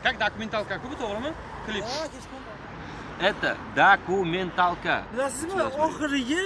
Как dokumentalka-ku bu to'g'rimi? Klip. Ha, kechqurun. Это dokumentalka. Bilasizmi, oxirgi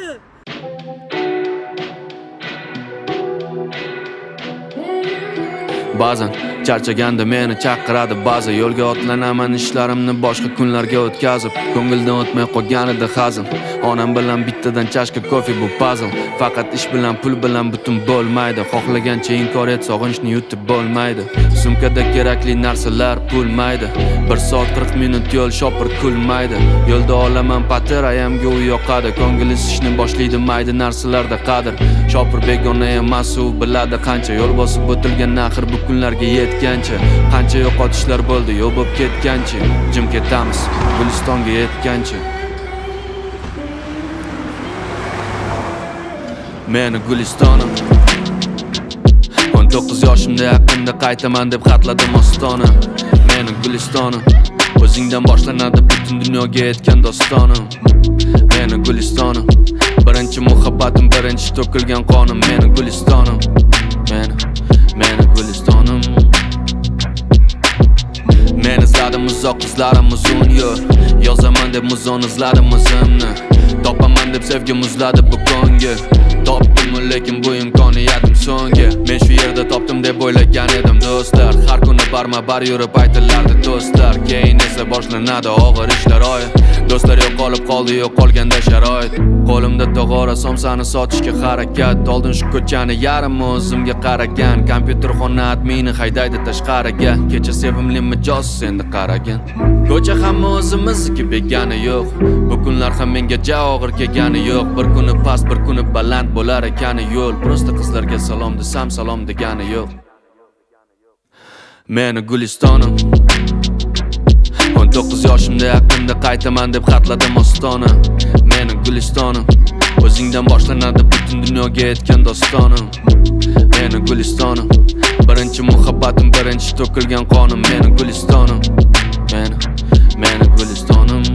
Ba'zan charchaganda meni chaqiradi ba'zi yo'lga otlanaman ishlarimni boshqa kunlarga o'tkazib ko'ngildan o'tmay qolganida hazin onam bilan bittadan chashka kofe bu puzzle faqat ish bilan pul bilan butun bo'lmaydi xohlagancha inkor et sog'inchni yutib bo'lmaydi sumkada kerakli narsalar pul maydi 1 soat 40 minut yo'l shopir kulmaydi yo'lda olaman patir ayamga u yoqadi ko'ngil isishni boshlaydi mayda narsalarda qadr shopir begona emas u biladi qancha yo'l bosib o'tilgan axir bu kunlarga yetgancha qancha yo'qotishlar bo'ldi yo'q bo'lib ketgancha jim ketamiz Gulistonga yetgancha meni Gulistonim 19 yoshimda yaqinda qaytaman deb xatladim ostona meni Gulistonim o'zingdan boshlanadi butun dunyoga yetgan dostonim meni Gulistonim birinchi muhabbatim birinchi to'kilgan qonim meni Gulistonim meni Gulistonim men izladim uzoq izlarim uzun yo'l yozaman deb muzon izladim o'zimni topaman deb sevgim uzladi bu ko'ngil topdim lekin bu imkoniyatim so'nggi men shu yerda topdim deb o'ylagan edim do'stlar har kuni barma-bar yurib aytilardi do'stlar keyin esa boshlanadi og'ir ishlar oy do'stlar yo'qolib qoldi yo'qolganda sharoit qo'limda tog'ora somsani sotishga harakat oldin shu ko'chani yarmi o'zimga qaragan kompyuterxona admini haydaydi tashqariga kecha sevimli mijoz endi qaragin ko'cha hamma o'zimizniki begani yo'q bu kunlar ham menga ja og'ir kelgani yo'q bir kuni past bir kuni baland bo'lar ekani yo'l prosta qizlarga salom desam salom degani yo'q meni Gulistonim 19 yoshimda yaqinda qaytaman deb xatladim ostona meni Gulistonim o'zingdan boshlanadi butun dunyoga yetgan dostonim meni Gulistonim birinchi muhabbatim birinchi to'kilgan qonim meni Gulistonim meni Gulistonim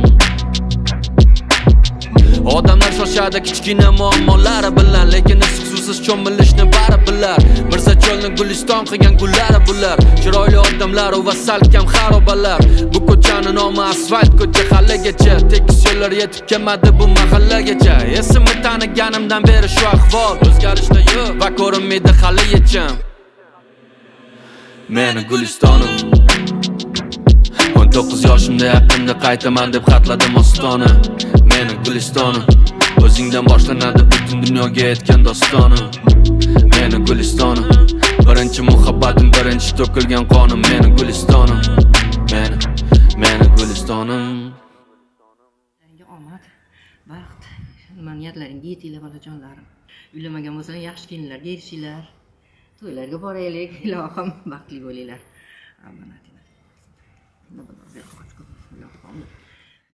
odamlar shoshadi kichkina muammolari bilan lekin issiqsuvsiz cho'milishni bari bilar mirza cho'lni Guliston qilgan gullari bular chiroyli odamlar va salkam xarobalar bu ko'chani nomi asfalt ko'cha haligacha tekis yo'llar yetib kelmadi bu mahallagacha esimni taniganimdan beri shu ahvol o'zgarishda yo'q va ko'rinmaydi hali yechim meni Gulistonim 19 yoshimda yaqinda qaytaman deb xatladim ostona meni Gulistonim o'zingdan boshlanadi butun dunyoga yetgan dostonim meni Gulistonim birinchi muhabbatim birinchi to'kilgan qonim meni Gulistonim meni Gulistonim omad baxt nima niyatlaringga yetinglar bolajonlarim uylamagan bo'lsanglar yaxshi kelinlarga erishinglar to'ylarga boraylik ilohim baxtli bo'linglar amanat